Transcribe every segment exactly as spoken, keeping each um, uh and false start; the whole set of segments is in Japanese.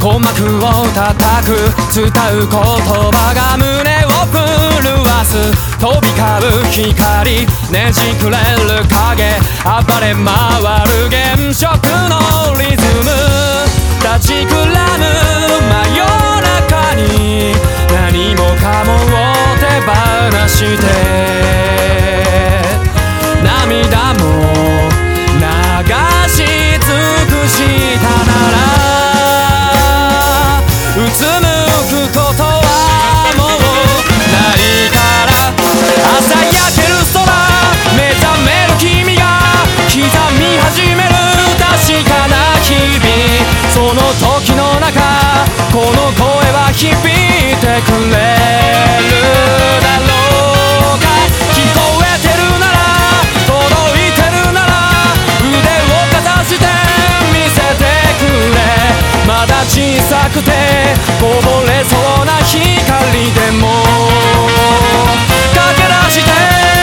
鼓膜を叩く伝う言葉が胸を震わす飛び交う光ねじくれる影暴れ回る原色のリズム立ちくらむ真夜中に何もかもを手放して涙も流し尽くしたならうつむくことはもうないから朝焼ける空目覚める君が刻み始める確かな日々その時の中この声は響いてくれるだろうか聞こえてるなら届いてるなら腕をかざして見せてくれまだ小さくてこぼれそうな光でも駆け出して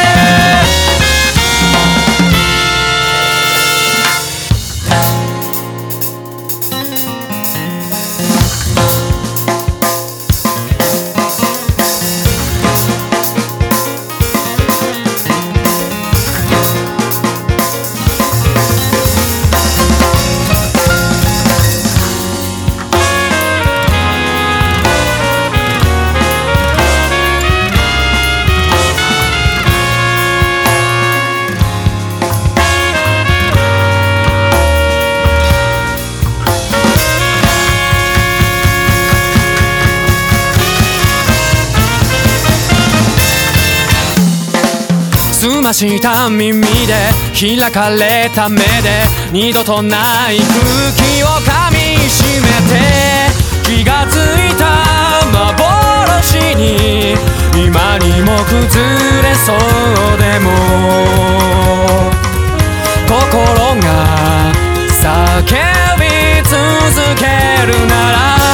澄ました耳で開かれた目で二度とない空気を噛みしめて気がついた幻に今にも崩れそうでも心が叫び続けるな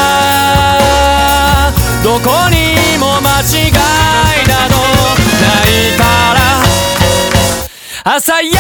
らどこにも間違いなどないから朝焼